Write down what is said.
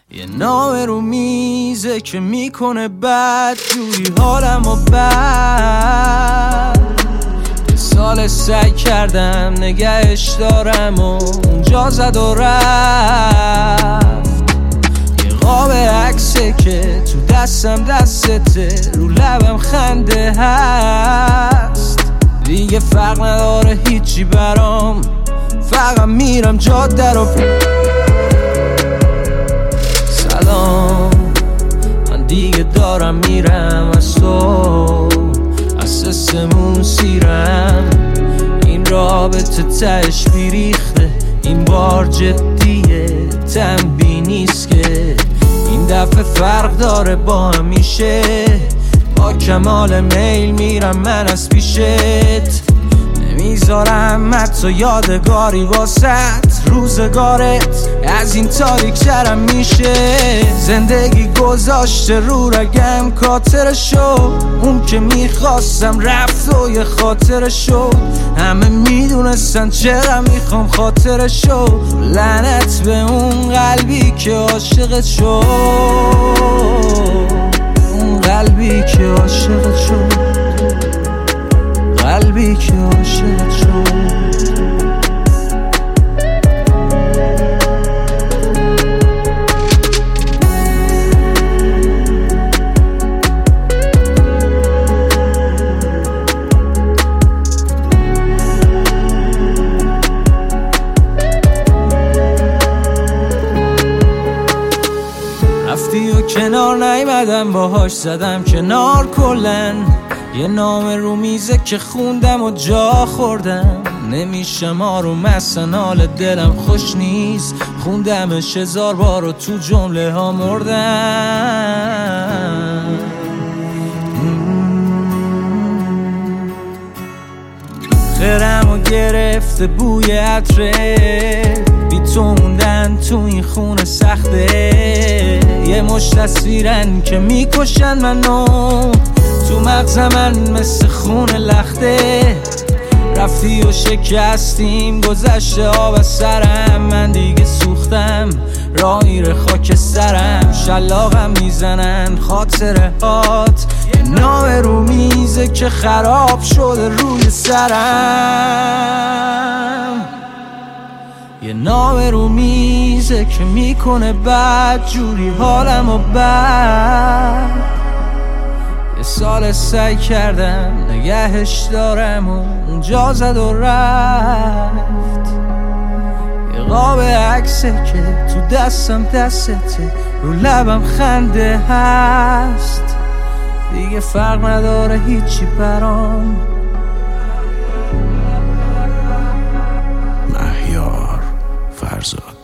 یه نامه رو میزه که میکنه بد جوری حالم و بد. یه سال سعی کردم نگهش دارم و اونجا زد و رفت. یه قاب عکسه که تو دستم دستته، رو لبم خنده هست. دیگه فرق نداره هیچی برام، فقط میرم جاده رو. سلام، من دیگه دارم میرم از تو، از سمون سیرم. این رابطه تهش بیریخته، این بار جدیه، تنبیه نیست که این دفعه فرق داره با همیشه. با کمال میل میرم من از پیشت، نمیذارم حتی یادگاری واسط. روزگارت از این تاریک ترم میشه، زندگی گذاشته رو رگم خاطرشو. اون که میخواستم رفت و یه خاطرشو، همه میدونستن چرا میخوام خاطرشو. لعنت به اون قلبی که عاشقت شد، اون قلبی که عاشقت شد، قلبی که عاشقت شد. رفتی و کنار نیومدم باهاش، زدم کنار کلن. یه نامه رو میزه که خوندم و جا خوردم. نمیشم آروم اصلا، حال دلم خوش نیست. خوندمش 1000 بار و تو جمله ها مردم. خیرم و گرفته بوی عطره، بی تو موندن تو این خونه سخته. یه مشت تصویرن که میکشن منو، تو مغز من مثل خون لخته. رفتی و شکستیم، گذشته آب از سرم. من دیگه سوختم، راه میره خاک سرم. شلاقم میزنن خاطره هات، یه نامه رو میزه که خراب شده روی سرم. یه نامه رو میزه که میکنه بد جوری حالم و بد. یه سال سعی کردم نگهش دارم و اونجا زد و رفت. یه قاب عکسه که تو دستم دستته، رو لبم خنده هست. دیگه فرق نداره هیچی برام. مهیار فرزاد.